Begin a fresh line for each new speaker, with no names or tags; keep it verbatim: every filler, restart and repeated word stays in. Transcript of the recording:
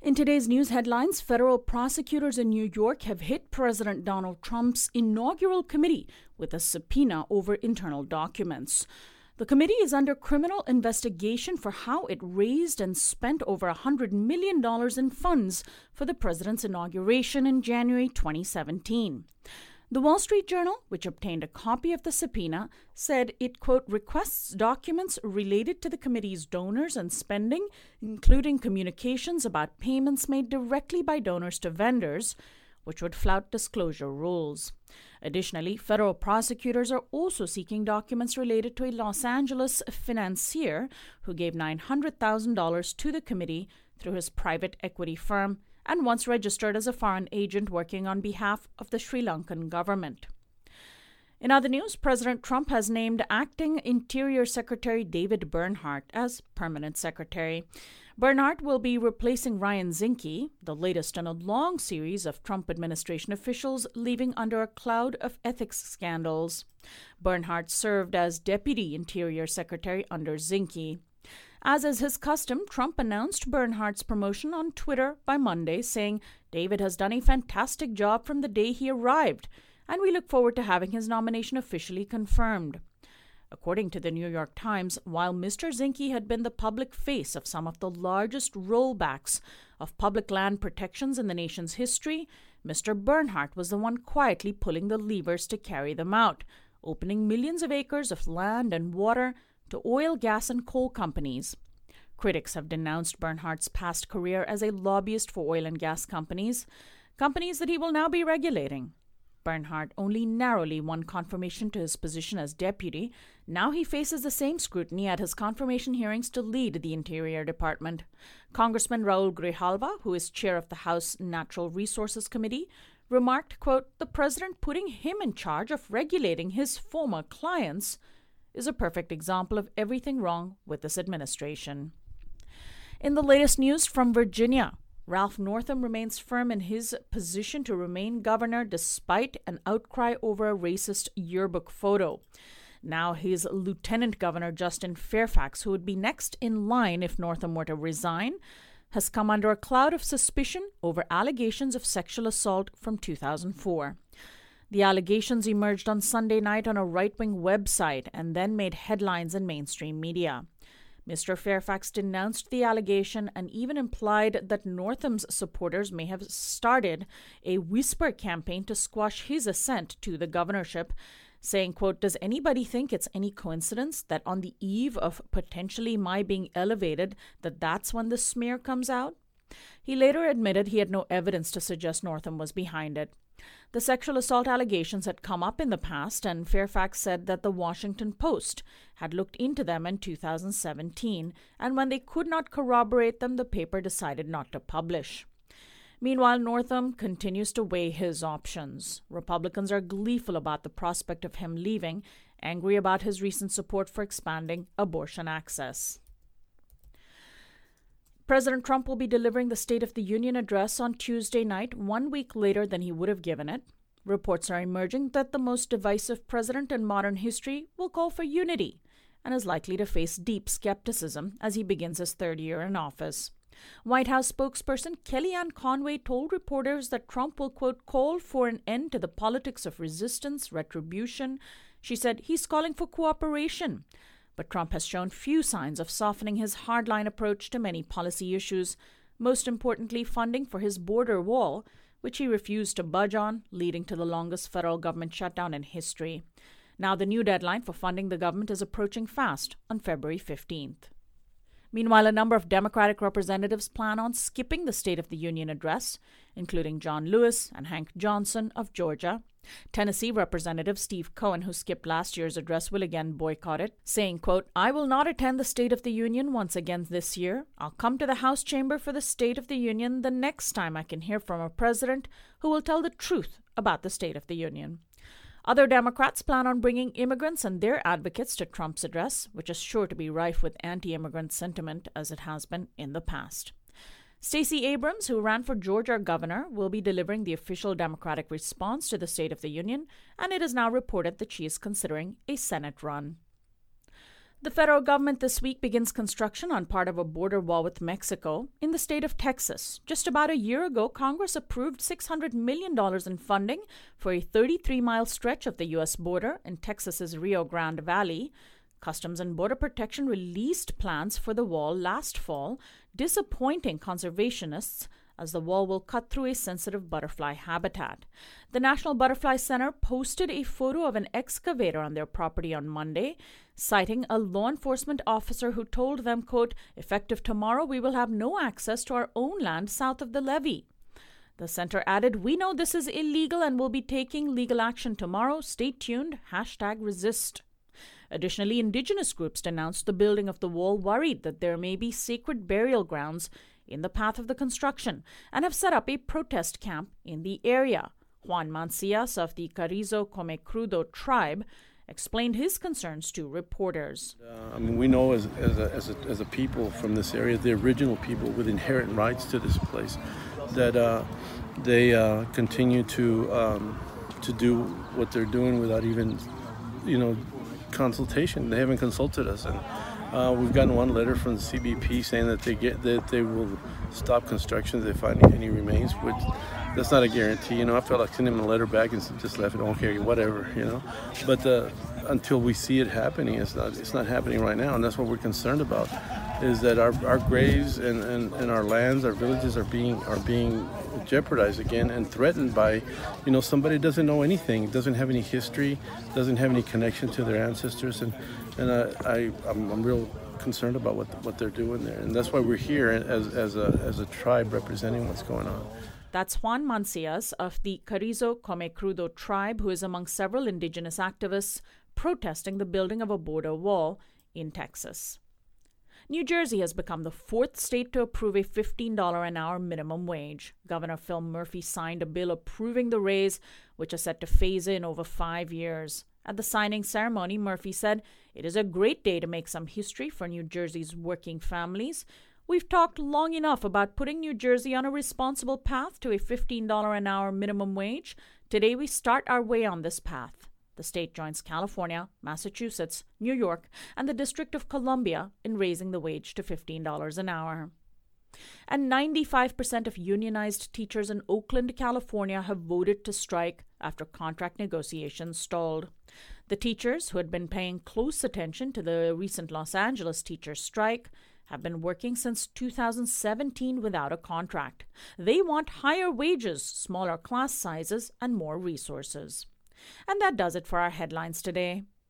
In today's news headlines, federal prosecutors in New York have hit President Donald Trump's inaugural committee with a subpoena over internal documents. The committee is under criminal investigation for how it raised and spent over one hundred million dollars in funds for the president's inauguration in January twenty seventeen. The Wall Street Journal, which obtained a copy of the subpoena, said it, quote, requests documents related to the committee's donors and spending, including communications about payments made directly by donors to vendors, which would flout disclosure rules. Additionally, federal prosecutors are also seeking documents related to a Los Angeles financier who gave nine hundred thousand dollars to the committee through his private equity firm and once registered as a foreign agent working on behalf of the Sri Lankan government. In other news, President Trump has named Acting Interior Secretary David Bernhardt as permanent secretary. Bernhardt will be replacing Ryan Zinke, the latest in a long series of Trump administration officials leaving under a cloud of ethics scandals. Bernhardt served as Deputy Interior Secretary under Zinke. As is his custom, Trump announced Bernhardt's promotion on Twitter by Monday, saying, David has done a fantastic job from the day he arrived, and we look forward to having his nomination officially confirmed. According to the New York Times, while Mister Zinke had been the public face of some of the largest rollbacks of public land protections in the nation's history, Mister Bernhardt was the one quietly pulling the levers to carry them out, opening millions of acres of land and water to oil, gas, and coal companies. Critics have denounced Bernhardt's past career as a lobbyist for oil and gas companies, companies that he will now be regulating. Bernhardt only narrowly won confirmation to his position as deputy. Now he faces the same scrutiny at his confirmation hearings to lead the Interior Department. Congressman Raul Grijalva, who is chair of the House Natural Resources Committee, remarked, quote, the president putting him in charge of regulating his former clients is a perfect example of everything wrong with this administration. In the latest news from Virginia, Ralph Northam remains firm in his position to remain governor despite an outcry over a racist yearbook photo. Now his Lieutenant Governor Justin Fairfax, who would be next in line if Northam were to resign, has come under a cloud of suspicion over allegations of sexual assault from two thousand four. The allegations emerged on Sunday night on a right-wing website and then made headlines in mainstream media. Mister Fairfax denounced the allegation and even implied that Northam's supporters may have started a whisper campaign to squash his ascent to the governorship, saying, quote, does anybody think it's any coincidence that on the eve of potentially my being elevated, that that's when the smear comes out? He later admitted he had no evidence to suggest Northam was behind it. The sexual assault allegations had come up in the past, and Fairfax said that the Washington Post had looked into them in two thousand seventeen, and when they could not corroborate them, the paper decided not to publish. Meanwhile, Northam continues to weigh his options. Republicans are gleeful about the prospect of him leaving, angry about his recent support for expanding abortion access. President Trump will be delivering the State of the Union address on Tuesday night, one week later than he would have given it. Reports are emerging that the most divisive president in modern history will call for unity and is likely to face deep skepticism as he begins his third year in office. White House spokesperson Kellyanne Conway told reporters that Trump will, quote, call for an end to the politics of resistance, retribution. She said he's calling for cooperation. But Trump has shown few signs of softening his hardline approach to many policy issues, most importantly funding for his border wall, which he refused to budge on, leading to the longest federal government shutdown in history. Now the new deadline for funding the government is approaching fast on February fifteenth. Meanwhile, a number of Democratic representatives plan on skipping the State of the Union address, including John Lewis and Hank Johnson of Georgia. Tennessee Representative Steve Cohen, who skipped last year's address, will again boycott it, saying, quote, I will not attend the State of the Union once again this year. I'll come to the House chamber for the State of the Union the next time I can hear from a president who will tell the truth about the State of the Union. Other Democrats plan on bringing immigrants and their advocates to Trump's address, which is sure to be rife with anti-immigrant sentiment as it has been in the past. Stacey Abrams, who ran for Georgia governor, will be delivering the official Democratic response to the State of the Union, and it is now reported that she is considering a Senate run. The federal government this week begins construction on part of a border wall with Mexico in the state of Texas. Just about a year ago, Congress approved six hundred million dollars in funding for a thirty-three mile stretch of the U S border in Texas's Rio Grande Valley. Customs and Border Protection released plans for the wall last fall, disappointing conservationists as the wall will cut through a sensitive butterfly habitat. The National Butterfly Center posted a photo of an excavator on their property on Monday, citing a law enforcement officer who told them, quote, "Effective tomorrow, we will have no access to our own land south of the levee." The center added, "We know this is illegal and will be taking legal action tomorrow. Stay tuned. Hashtag resist." Additionally, indigenous groups denounced the building of the wall, worried that there may be sacred burial grounds in the path of the construction, and have set up a protest camp in the area. Juan Mancias of the Carrizo Comecrudo tribe explained his concerns to reporters.
Uh, I mean, we know as, as, a, as, a, as a people from this area, the original people with inherent rights to this place, that uh, they uh, continue to um, to do what they're doing without even, you know, consultation. They haven't consulted us, and uh, we've gotten one letter from the C B P saying that they get that they will stop construction if they find any remains, which that's not a guarantee. You know, I felt like sending them a letter back and just left it. Okay, whatever. You know, but uh, until we see it happening, it's not it's not happening right now, and that's what we're concerned about. Is that our, our graves and, and, and our lands, our villages are being are being jeopardized again and threatened by, you know, somebody doesn't know anything, doesn't have any history, doesn't have any connection to their ancestors, and and uh, I I'm, I'm real concerned about what what they're doing there, and that's why we're here as as a as a tribe representing what's going on.
That's Juan Mancias of the Carrizo Comecrudo tribe, who is among several indigenous activists protesting the building of a border wall in Texas. New Jersey has become the fourth state to approve a fifteen dollars an hour minimum wage. Governor Phil Murphy signed a bill approving the raise, which is set to phase in over five years. At the signing ceremony, Murphy said, "It is a great day to make some history for New Jersey's working families. We've talked long enough about putting New Jersey on a responsible path to a fifteen dollars an hour minimum wage. Today we start our way on this path." The state joins California, Massachusetts, New York, and the District of Columbia in raising the wage to fifteen dollars an hour. And ninety-five percent of unionized teachers in Oakland, California have voted to strike after contract negotiations stalled. The teachers, who had been paying close attention to the recent Los Angeles teachers' strike, have been working since two thousand seventeen without a contract. They want higher wages, smaller class sizes, and more resources. And that does it for our headlines today.